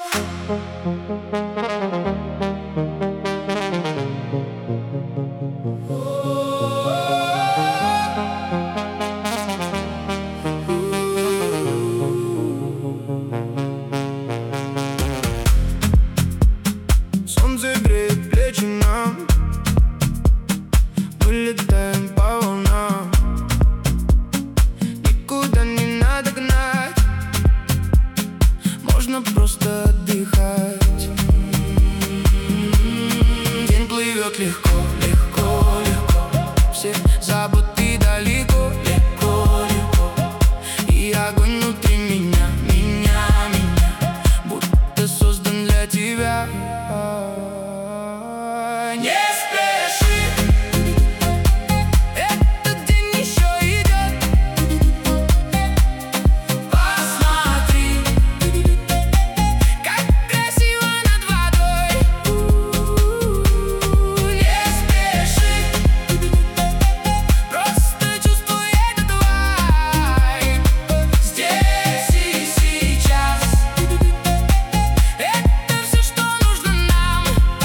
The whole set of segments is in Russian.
Солнце греет плечи нам, мы летаем по волнам. Никуда не надо гнать, можно просто отдыхать. День плывет легко, легко, легко, все заботы далеко, легко, легко. И огонь внутри меня, будто создан для тебя. Не спеши, этот день еще идет. Посмотри, как красиво над водой. Не спеши, просто чувствуй этот вайб. Здесь и сейчас это все, что нужно нам.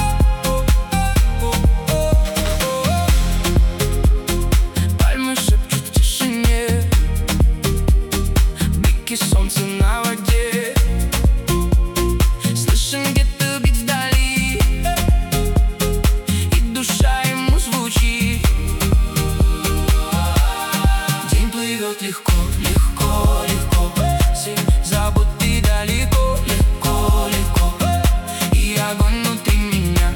Пальмы шепчут в тишине, блики солнца на воде. Слышим где-то бит вдали, и душа ему звучит. День плывет легко, легко, легко, все заботы далеко, легко, легко. И огонь внутри меня,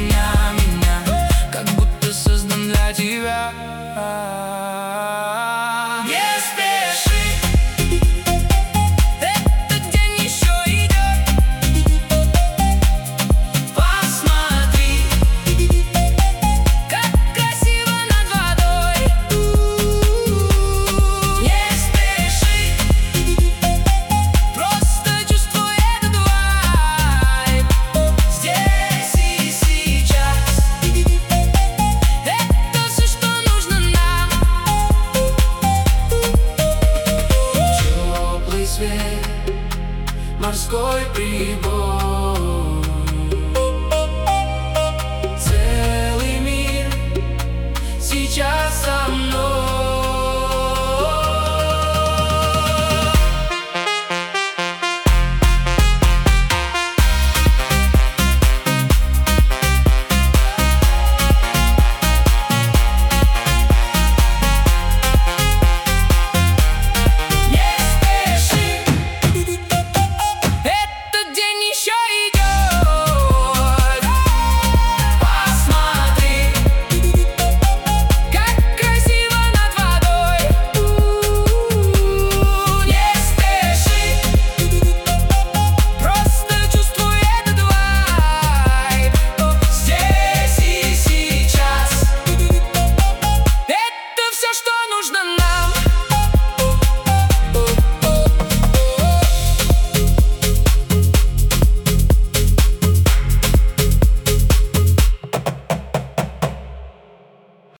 как будто создан для тебя. Не спеши, этот день еще идет. Посмотри, как красиво над водой. Не спеши, просто чувствуй этот вайб. Здесь и сейчас это все, что нужно нам. Теплый свет, морской прибой.